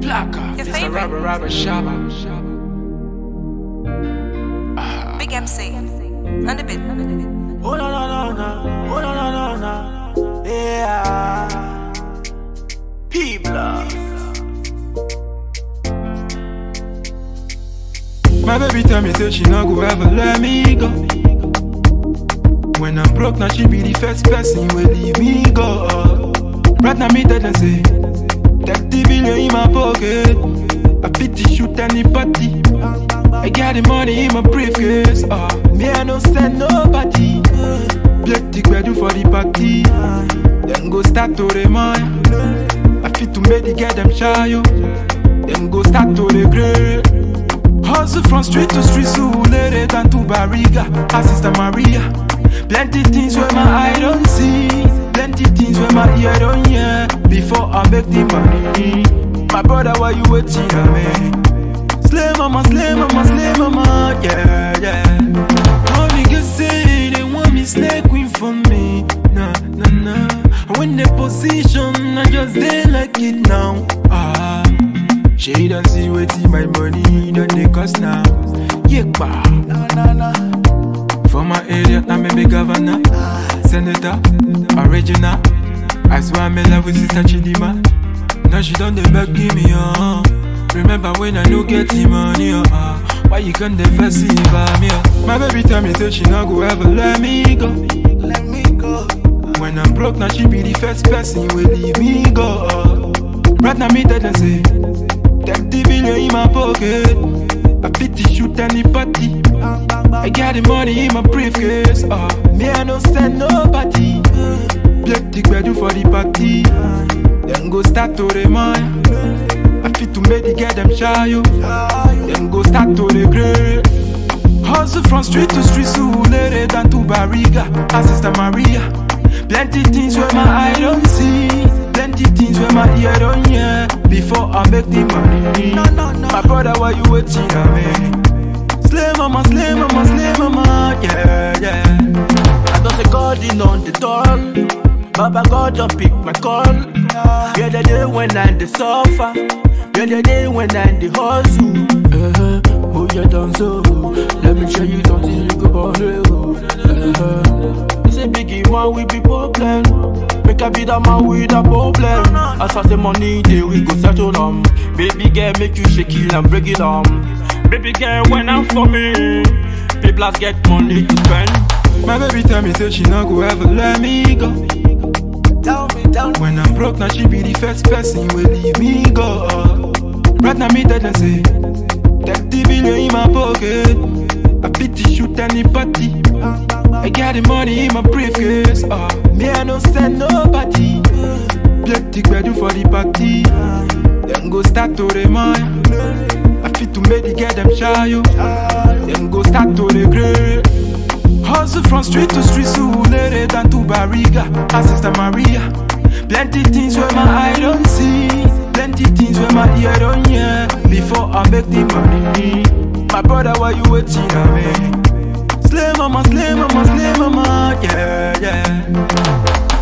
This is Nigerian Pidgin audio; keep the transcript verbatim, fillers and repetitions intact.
Blacker. Your It's a favorite. rubber, rubber shabba. Big M C. On the bit. Oh no no no no, oh no no no no, yeah. People. My baby tell me say she not go ever let me go. When I'm broke, now she be the first person will leave me go. Right now me tell them say, thirty billion in my pocket. I fit to shoot anybody. I got the money in my briefcase. Oh, me I no send nobody. Play the gbedu for the party. Then go start to remind. I fit to make the get them shy yo. Then go start to regret. Hustle from street to street, so later than to Barriga. Her sister Maria. Plenty things where my eye don't see. Plenty things where my ear don't hear. Before I make the money. My brother, why you waiting on me? Slay mama, slay mama, slay mama, yeah, yeah. All niggas say they want me slay queen for me. Nah, nah, nah. When they position, I just they like it now. Ah, she don't see waiting my money, don't they cost now. Yeah, bah. Na na na. For my area, I'm a big governor, senator, original. I swear I'm in love with Sister Chidima. Now she done the back give me on. Remember when I no get the money, uh, why you can't never see by me? Uh? My baby tell me say she not go ever let me go. Let me go. When I'm broke, now she be the first person will leave me go. Uh. Right now me tell them say, thirty billion in my pocket. I fit to shoot anybody. I got the money in my briefcase. Oh, me I no send nobody. Play the gbedu for the party. Then go start to remind. I fit to make the get them shy yo. Then go start to regret. Hustle from street to street, so later than to Barriga. Her sister Maria. Plenty things where my eye don't see. Plenty things where my ear don't hear. Before I make the money. No, no, no. My brother, why you waiting on me? Slay mama, slay mama, slay mama, yeah, yeah. I don't say God in on the door. Baba God don't pick my call. Yeah, the day when I'm the suffer. Yeah, the day when I'm the hustle. Uh-huh. Oh, you done so. Let me show you something you go on. Uh-huh. You say biggie man we be problem. Make a be that man with a problem. As far as the money day we go settle them. Baby girl make you shake it and break it on. Baby girl when I'm for me. People get money to spend. My baby tell me say she not go ever let me go. Tell me, tell me. When I'm broke, now she be the first person will leave me go. Right now me tell them say, thirty billion in my pocket. I fit to shoot anybody. I got the money in my briefcase. Oh, me I no send nobody. Play the gbedu for the party. Then go start to remind. I fit to make the get them shy yo. Then go start to regret. Hustle from street to street, so later than to Barriga. Her sister Maria. Plenty things where my eye don't see. Plenty things where my ear don't hear. Before I make the money. My brother, why you waiting on me? Slay mama, slay mama, slay mama, yeah, yeah.